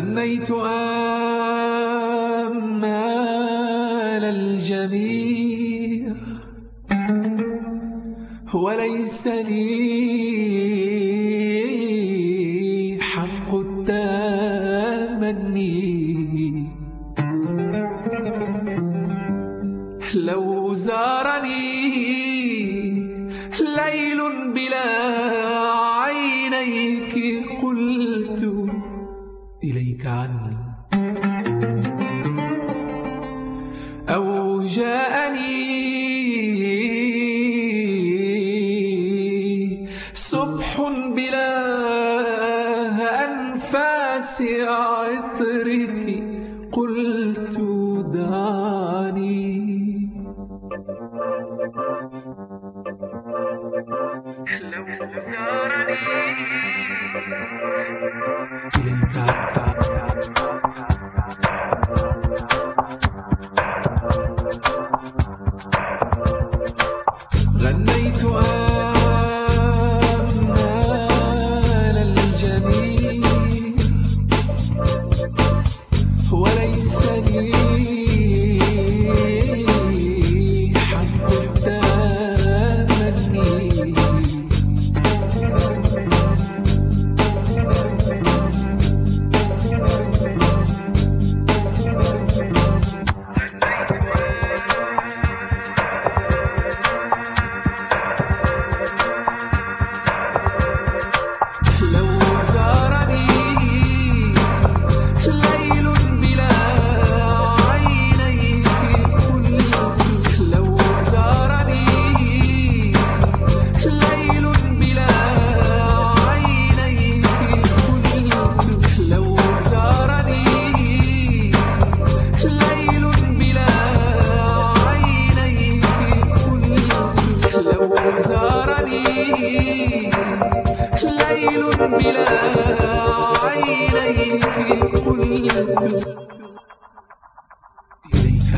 غنيت آمال الجميع وليس لي حق التمني. لو زارني ليل بلا عينيك قلت إليك عني، أو جاءني صبح بلا أنفاس عطرك قلت دعني. لو زارني إليك غنيت آمال الجميع وليس لي حق التمني. ليل بلا عينيك قلت إليك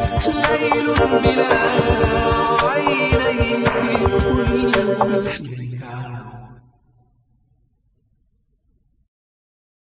بلا عينيك قلت إليك